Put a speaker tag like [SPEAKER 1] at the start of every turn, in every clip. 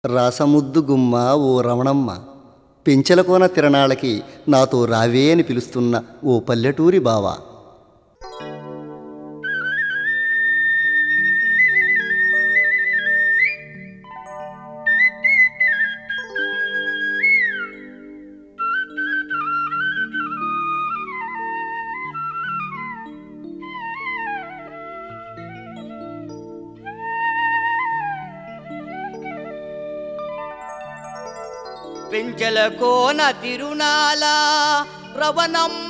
[SPEAKER 1] రాసముద్దు గుమ్మ ఓ రమణమ్మ, పెంచెలకోన తిరణాలకి నాతో రావే అని పిలుస్తున్న ఓ పల్లెటూరి బావా.
[SPEAKER 2] పెంచెలకోన తిరునాల రవణమ్మ,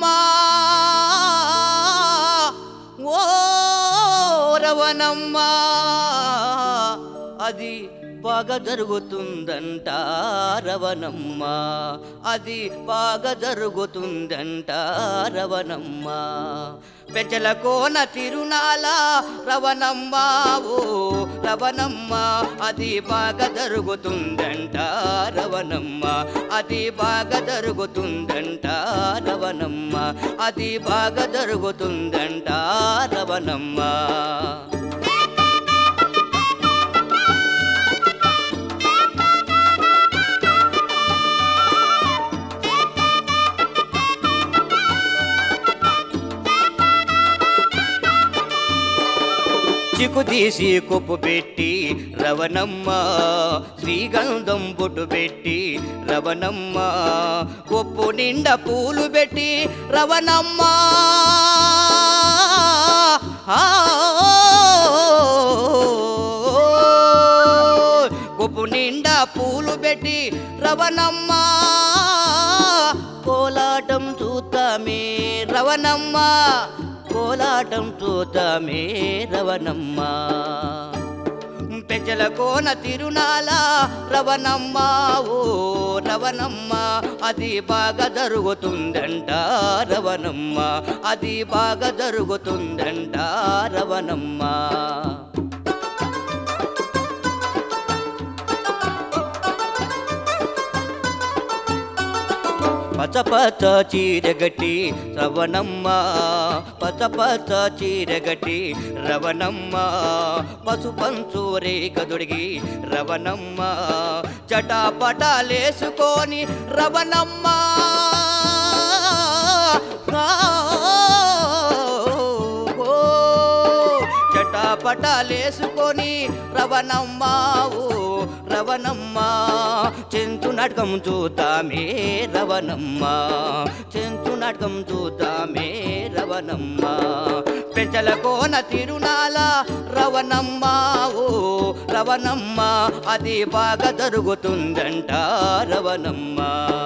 [SPEAKER 2] ఓ రవణమ్మ, అది బాగా జరుగుతుందంట రవణమ్మ, అది బాగా జరుగుతుందంట రవణమ్మ. పెంచెలకోన తిరునాల రవణమ్మ, ఓ రవణమ్మ, అది బాగా జరుగుతుందంట రవణమ్మ, అది బాగా జరుగుతుందంట రవణమ్మ, అది బాగా జరుగుతుందంట రవణమ్మ. చిక్కు తీసి కొప్పు పెట్టి రవణమ్మ, శ్రీగంధం బొట్టు పెట్టి రవణమ్మ, కొప్పు నిండా పూలు పెట్టి రవణమ్మ, కొప్పు నిండా పూలు పెట్టి రవణమ్మ, కోలాటం చూద్దామే రవణమ్మ, కోలాటం చూద్దామే రవణమ్మ. పెంచెలకోన తిరునాల రవణమ్మ, ఓ రవణమ్మ, అది బాగా జరుగుతుందంట రవణమ్మ, అది బాగా జరుగుతుందంట రవణమ్మ. పచ్చ చీరగట్టి రవణమ్మ, పచ్చ చీరగట్టి రవణమ్మ, పసుపంచు రేఖ దొడిగి రవణమ్మ, చటాపటాలేసుకొని రవణమ్మ, చటాపటాలేసుకొని రవణమ్మ, ఓ రవణమ్మ, చెంచు నాటకం చూద్దామే రవణమ్మ, చెంచు నాటకం చూద్దామే రవణమ్మ. పెంచెలకోన తిరునాల రవణమ్మ, ఓ రవణమ్మ, అది బాగా జరుగుతుందంట రవణమ్మ.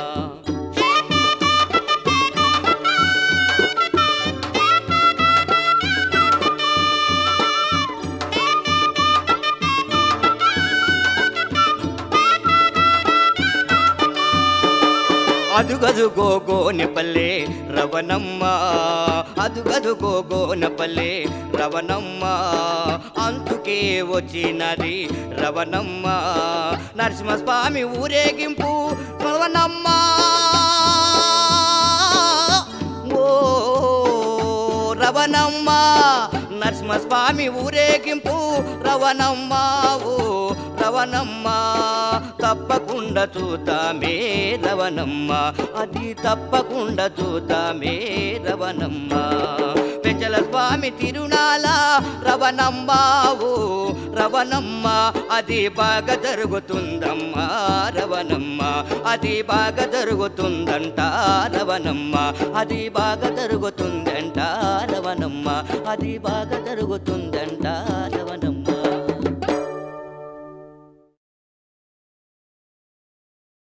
[SPEAKER 2] అదుగదుగో గోనెపల్లె రవణమ్మ, అదుగదుగో గోనెపల్లె రవణమ్మ, అంతుకే వచ్చినది రవణమ్మ, నరసింహస్వామి ఊరేగింపు రవణమ్మ, ఓ రవణమ్మ, నరసింహస్వామి ఊరేగింపు రవణమ్మ, ఓ రవణమ్మ, తప్పకుండా చూద్దామే రవణమ్మ, అది తప్పకుండా చూద్దామే రవణమ్మ. పెంచెల స్వామి తిరునాల రవణమ్మ, ఓ రవణమ్మ, అది బాగా జరుగుతుందమ్మా రవణమ్మ, అది బాగా జరుగుతుందంట రవణమ్మ, అది బాగా జరుగుతుందంట రవణమ్మ, అది బాగా జరుగుతుందంట.